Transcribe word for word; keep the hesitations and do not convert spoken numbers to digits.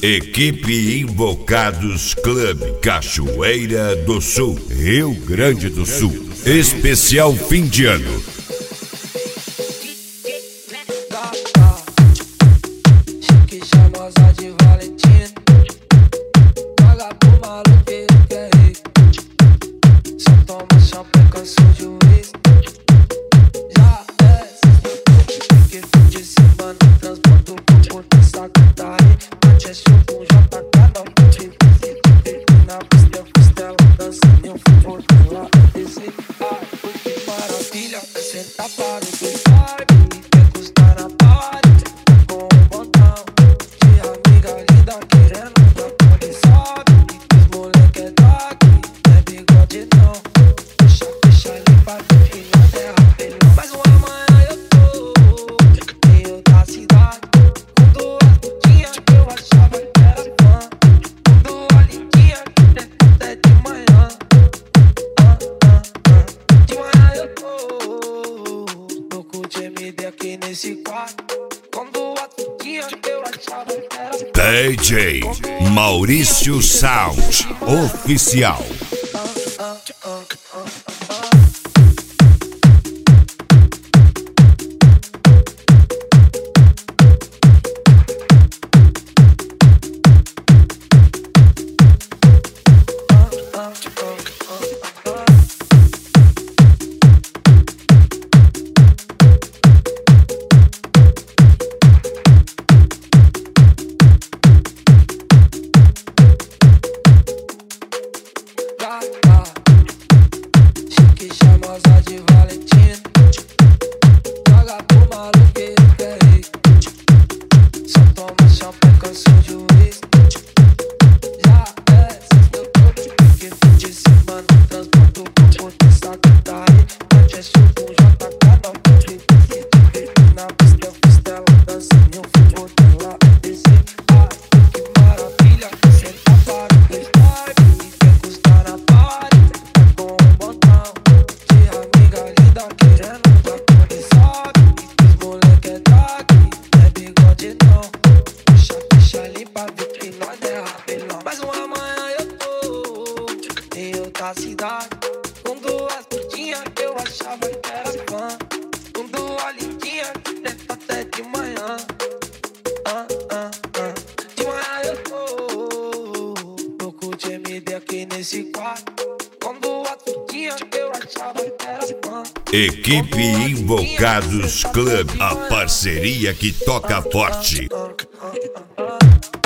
Equipe Invocados Club Cachoeira do Sul, Rio Grande do Sul. Especial fim de ano. Chique charmosa de Valentina, paga pro maloqueiro que é rico. Só toma champanhe, cansou de uísque. Já desce, que fim de semana, transporta o corpo dessa cantaria. Mate é show com J K, não pode ver. Na pista é costela, dançando eu fui por lá, descer. Ai, que maravilha, é sentar para o dois vibe, quer custar na party. Com um botão de amiga linda querendo dar quando sobe. Os moleque é dog, não é bigode não. Puxa, puxa, limpa, que não terra pelão. Mas uma manhã eu tô em outra cidade, com duas putinhas que eu achava que era fã. Com duas lindinhas que até de manhã. ah, ah, ah. De manhã eu tô louco de M D aqui nesse quarto, com duas putinhas que eu achava que era fã. D J Maurício Sound Oficial. Ah, ah, ah, ah, ah. Chique charmosa de Valentina, paga pro maloqueiro que é rico. Só toma champanhe, cansou de uísque. Já desce, eu tô que fim de semana, transporta o corpo dessa cantaria. Mate é show com J K, não pode ver. Na pista é costela, dançando eu fui por lá, descer. Ai, que maravilha, senta para o dois vibe, quer custar na party. Com um botão de amiga linda querendo dar quando sobe. Os moleque é dog, não é bigode não. Puxa, puxa, limpa, vê que nós é rapelão. Mas uma manhã eu tô em outra cidade, com duas putinhas que eu achava que era fã. Com duas lindinhas que até de manhã. Ah, ah, ah. De manhã eu tô louco de M D aqui nesse quarto, com duas putinhas que eu achava que era fã. Equipe Invocados Club, a parceria que toca forte. Ah, ah, ah, ah.